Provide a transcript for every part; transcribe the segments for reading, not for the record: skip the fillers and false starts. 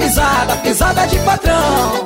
pisada, pisada de patrão.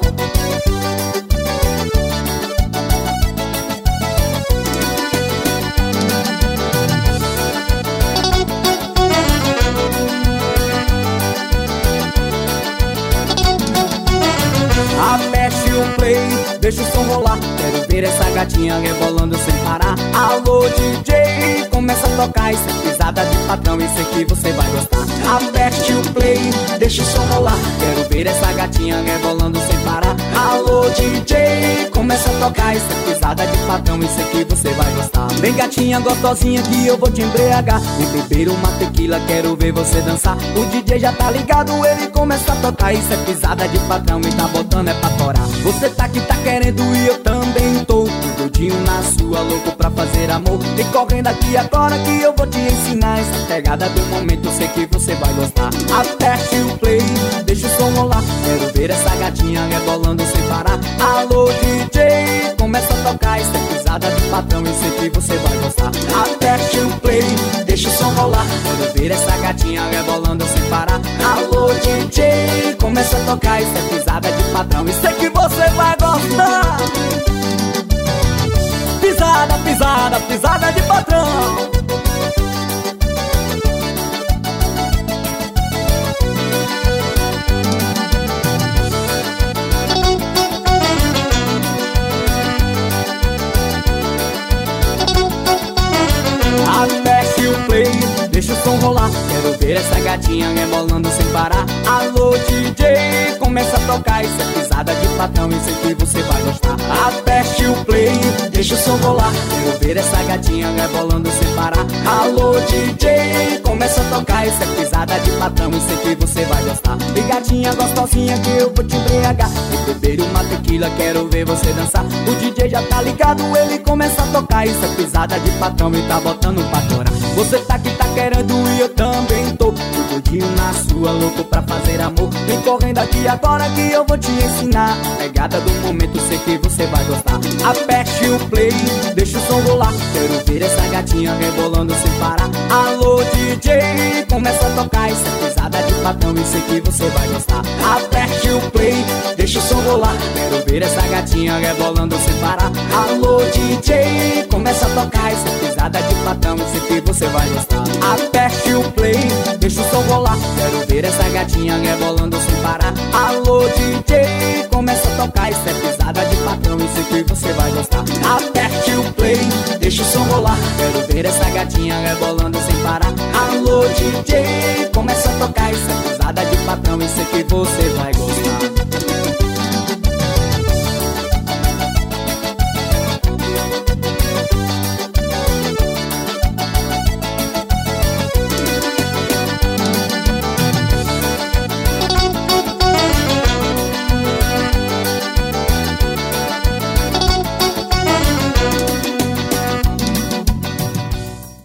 Aperte o play, deixa o som rolar. Quero ver essa gatinha rebolando sem parar. Alô DJ, começa a tocar. Isso é pisada de patrão e sei que você vai gostar. Aperte o play, deixa o som rolar. Quero ver essa gatinha rebolando sem parar. Alô DJ, começa a tocar. Isso é pisada de patrão e sei que você vai gostar. Vem gatinha gostosinha que eu vou te embriagar. E beber uma tequila, quero ver você dançar. O DJ já tá ligado, ele começa a tocar. Isso é pisada de patrão e tá botando é pra torar. Você tá que tá querendo e eu também tô doidinho na sua, louco pra fazer amor. Vem correndo aqui agora que eu vou te ensinar. Essa pegada do momento, sei que você vai gostar. Aperte o play, deixa o som rolar. Quero ver essa gatinha rebolando sem parar. Alô DJ, começa a tocar. Isso é pisada de patrão e sei que você vai gostar. Aperte o play, deixa o som rolar. Quero ver essa gatinha rebolando sem parar. Alô DJ, começa a tocar. Isso é pisada de patrão e sei que você vai gostar. Pisada, pisada, pisada de patrão. Aperte o play, deixa o som rolar. Quero ver essa gatinha rebolando sem parar. Alô DJ, começa a tocar. Isso é pisada de patrão e sei que você vai gostar. Aperte o play, deixa o som rolar. Quero ver essa gatinha rebolando sem parar. Alô DJ, começa a tocar. Isso é pisada de patrão e sei que você vai gostar. E gatinha gostosinha que eu vou te embriagar. E beber uma tequila, quero ver você dançar. O DJ já tá ligado, ele começa a tocar. Isso é pisada de patrão e tá botando pra torar. Você tá que tá querendo e eu também tô doidinho na sua, louco pra fazer amor. Vem correndo aqui agora que eu vou te ensinar. Pegada do momento, sei que você vai gostar. Aperte o play, deixa o som rolar. Quero ver essa gatinha rebolando sem parar. Alô DJ, começa a tocar. Isso é pisada de patrão e sei que você vai gostar. Aperte o play, deixa o som rolar. Quero ver essa gatinha rebolando sem parar. Alô DJ, começa a tocar. Isso é pisada de patrão e sei que você vai gostar. Aperte o play, deixa o som rolar. Quero ver essa gatinha rebolando sem parar. Alô DJ, começa a tocar. Isso é pisada de patrão e sei que você vai gostar. Aperte o play, deixa o som rolar. Quero ver essa gatinha rebolando sem parar. Alô DJ, começa a tocar. Isso é pisada de patrão e sei que você vai gostar.